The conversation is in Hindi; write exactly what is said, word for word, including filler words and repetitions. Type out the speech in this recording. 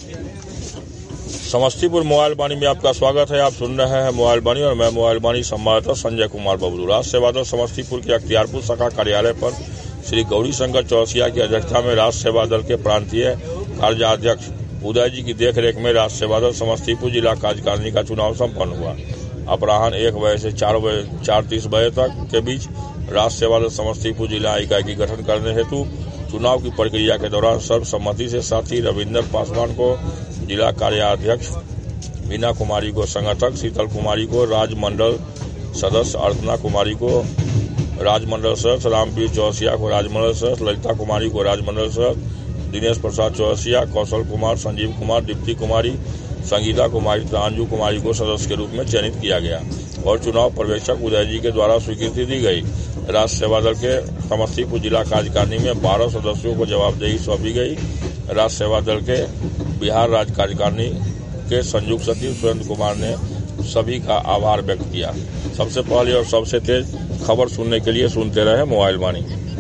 समस्तीपुर मोबाइल बानी में आपका स्वागत है। आप सुन रहे हैं मोबाइल बानी और मैं मोबाइल बानी संवाददाता संजय कुमार बबलू। राष्ट्र सेवा दल समस्तीपुर के अख्तियारपुर शाखा कार्यालय पर श्री गौरी शंकर चौरसिया की अध्यक्षता में राष्ट्र सेवा दल के प्रांतीय कार्याध्यक्ष उदय जी की देखरेख में राष्ट्र सेवा दल समस्तीपुर जिला कार्यकारिणी का चुनाव संपन्न हुआ। अपराह्न एक बजे से चार बजे चार तीस बजे तक के बीच राष्ट्र सेवा दल समस्तीपुर जिला इकाई की गठन करने हेतु चुनाव की प्रक्रिया के दौरान सर्वसम्मति से साथी रविंदर पासवान को जिला कार्याध्यक्ष, मीना कुमारी को संगठक, शीतल कुमारी को राजमंडल सदस्य, अर्चना कुमारी को राजमंडल सदस्य, रामवीर चौरसिया को राजमंडल सदस्य, ललिता कुमारी को राजमंडल सदस्य, दिनेश प्रसाद चौरसिया, कौशल कुमार, संजीव कुमार, दीप्ति कुमारी, संगीता कुमारी, अंजू कुमारी को सदस्य के रूप में चयनित किया गया और चुनाव पर्यवेक्षक उदय जी के द्वारा स्वीकृति दी गई। राष्ट्र सेवा दल के समस्तीपुर जिला कार्यकारिणी में बारह सदस्यों को जवाबदेही सौंपी गई। राष्ट्र सेवा दल के बिहार राज्य कार्यकारिणी के संयुक्त सचिव सुरेंद्र कुमार ने सभी का आभार व्यक्त किया। सबसे पहले और सबसे तेज खबर सुनने के लिए सुनते रहे मोबाइल बानी।